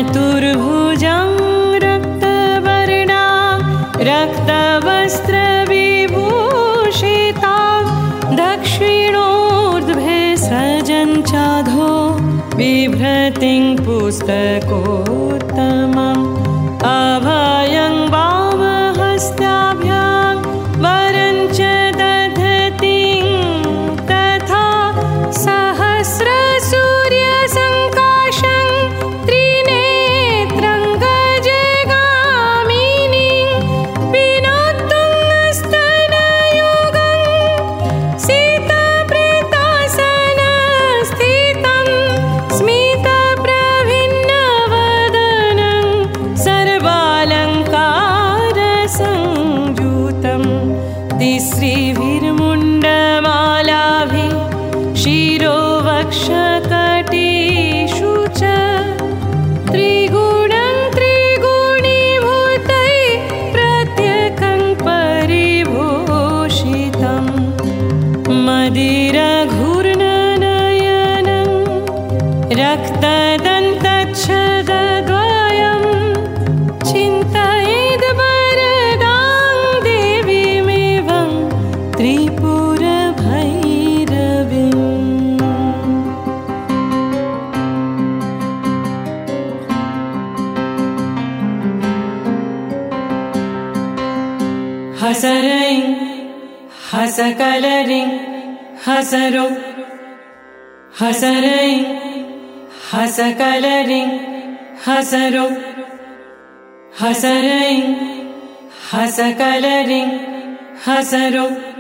चतुर्भुजं रक्तवर्णा रक्तवस्त्रविभूषिता दक्षिणोर्ध्वे सृजञ्चाधो बिभ्रतिं पुस्तकोत्तमम् अभयं वामहस्ताभ्यां वरं च दधतीं तथा सहस्रसूर्यसङ्काशं त्रिनेत्रं गजगामिनीं विनोत्तुङ्गस्तनयुगं सीताप्रेतासनस्थितं स्मितप्रभिन्नवदनं सर्वालङ्कारसंयुतं तिस्रिभिर्मुण्डमालाभिः शिरोवक्षकटीषु च त्रिगुणं त्रिगुणीभूतैः प्रत्येकं परिभूषितं मदिरघूर्णनयनं रक्तदन्तच्छदद्वयं चिन्तयेद्वरदां देवीमेवं त्रिपुरभैरवीम्। हसरैं हसकलरिं हसरो हसरैं हसकलरिं हसरो हसरैं हसकलरिं हसरो।